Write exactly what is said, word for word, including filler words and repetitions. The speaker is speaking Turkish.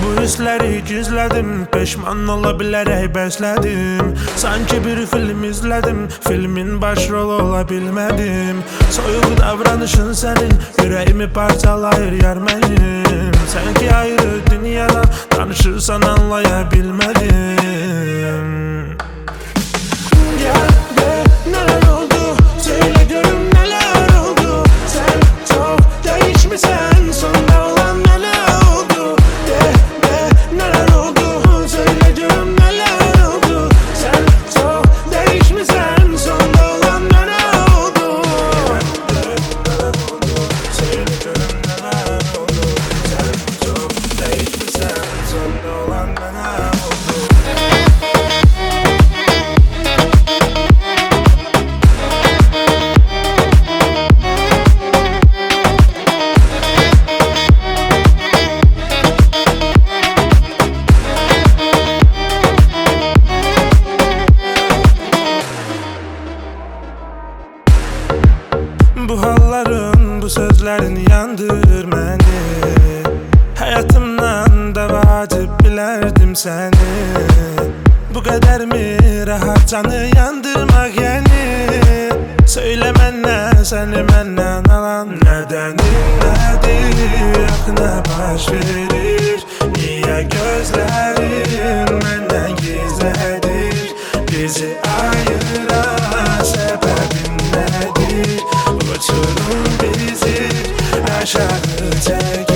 Bu hisleri gizledim, peşman olabilerek besledim. Sanki bir film izledim, filmin başrolü olabilmedim. Soyup davranışın senin, yüreğimi parçalayır yermenim. Sanki ayrı dünyadan, tanışırsan anlayabilmedim. Gel be, neler oldu, söyle görüm neler oldu. Sen çok değişmişsen, sonunda olan neler oldu. De be, neler oldu, söyle görüm neler oldu. Sen çok değişmişsen, sonunda olan neler oldu. Söyle görüm neler oldu. Sen çok değişmişsen, sonunda olan neler oldu. Bu halların, bu sözlerin yandır beni. Hayatımdan da vacip bilerdim seni. Bu kadar mı rahat canı yandırmak yani? Söyle mənə, seni məndən alan nedenin nedir? Yakına baş verir, niye gözlerin məndən gizledir? Bizi ayıran sebebin nedir? Uçurum bizi aşağı çek.